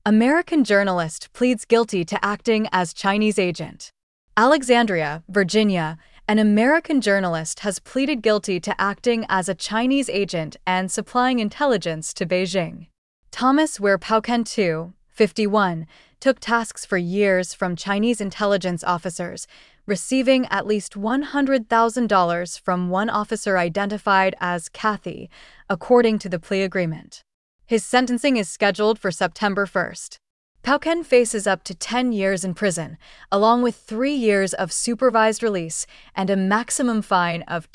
American journalist pleads guilty to acting as Chinese agent. Alexandria, Virginia, an American journalist has pleaded guilty to acting as a Chinese agent and supplying intelligence to Beijing. Thomas Weir Pauken II, 51, took tasks for years from Chinese intelligence officers, receiving at least $100,000 from one officer identified as Kathy, according to the plea agreement. His sentencing is scheduled for September 1st. Pauken faces up to 10 years in prison, along with 3 years of supervised release and a maximum fine of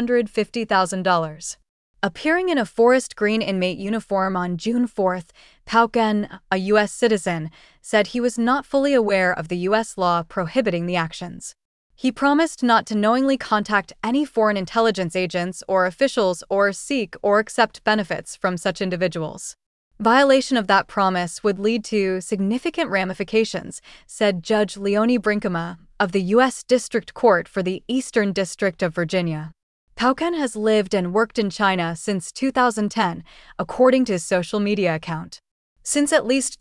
$250,000. Appearing in a forest green inmate uniform on June 4th, Pauken, a U.S. citizen, said he was not fully aware of the U.S. law prohibiting the actions. He promised not to knowingly contact any foreign intelligence agents or officials or seek or accept benefits from such individuals. Violation of that promise would lead to significant ramifications, said Judge Leonie Brinkema of the U.S. District Court for the Eastern District of Virginia. Pauken has lived and worked in China since 2010, according to his social media account. Since at least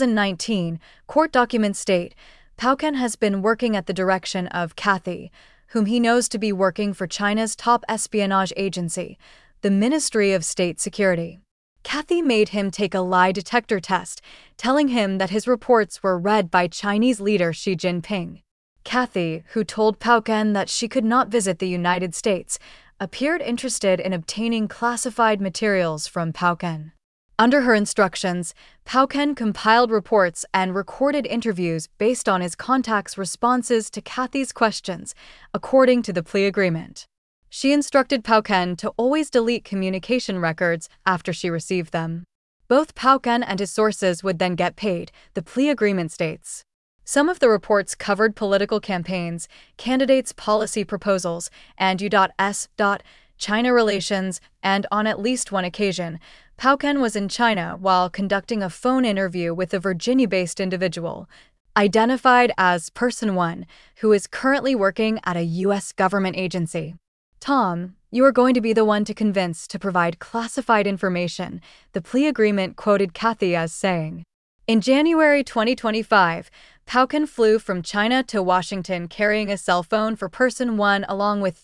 2019, court documents state, Pauken has been working at the direction of Kathy, whom he knows to be working for China's top espionage agency, the Ministry of State Security. Kathy made him take a lie detector test, telling him that his reports were read by Chinese leader Xi Jinping. Kathy, who told Pauken that she could not visit the United States, appeared interested in obtaining classified materials from Pauken. Under her instructions, Pauken compiled reports and recorded interviews based on his contacts' responses to Kathy's questions, according to the plea agreement. She instructed Pauken to always delete communication records after she received them. Both Pauken and his sources would then get paid, the plea agreement states. Some of the reports covered political campaigns, candidates' policy proposals, and U.S. China relations, and on at least one occasion, Pauken was in China while conducting a phone interview with a Virginia-based individual, identified as Person 1, who is currently working at a U.S. government agency. Tom, you are going to be the one to convince to provide classified information, the plea agreement quoted Kathy as saying. In January 2025, Pauken flew from China to Washington carrying a cell phone for Person 1 along with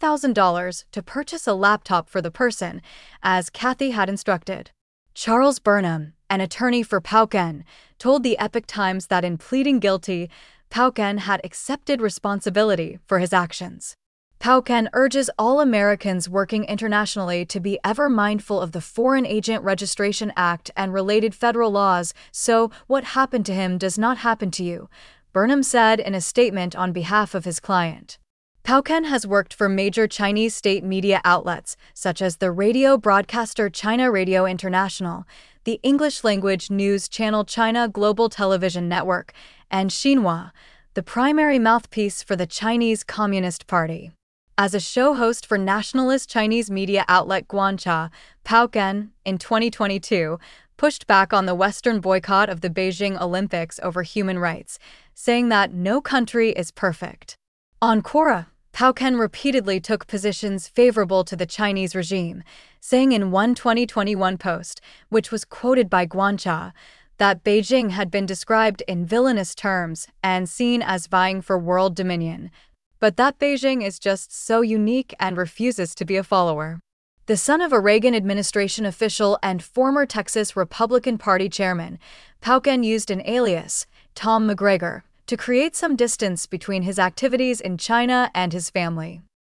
$3,000 to purchase a laptop for the person, as Kathy had instructed. Charles Burnham, an attorney for Pauken, told the Epoch Times that in pleading guilty, Pauken had accepted responsibility for his actions. Pauken urges all Americans working internationally to be ever mindful of the Foreign Agent Registration Act and related federal laws so what happened to him does not happen to you, Burnham said in a statement on behalf of his client. Pauken has worked for major Chinese state media outlets such as the radio broadcaster China Radio International, the English-language news channel China Global Television Network, and Xinhua, the primary mouthpiece for the Chinese Communist Party. As a show host for nationalist Chinese media outlet Guancha, Pauken, in 2022, pushed back on the Western boycott of the Beijing Olympics over human rights, saying that no country is perfect. On Quora, Pauken repeatedly took positions favorable to the Chinese regime, saying in one 2021 post, which was quoted by Guancha, that Beijing had been described in villainous terms and seen as vying for world dominion, but that Beijing is just so unique and refuses to be a follower. The son of a Reagan administration official and former Texas Republican Party chairman, Pauken used an alias, Tom McGregor, to create some distance between his activities in China and his family.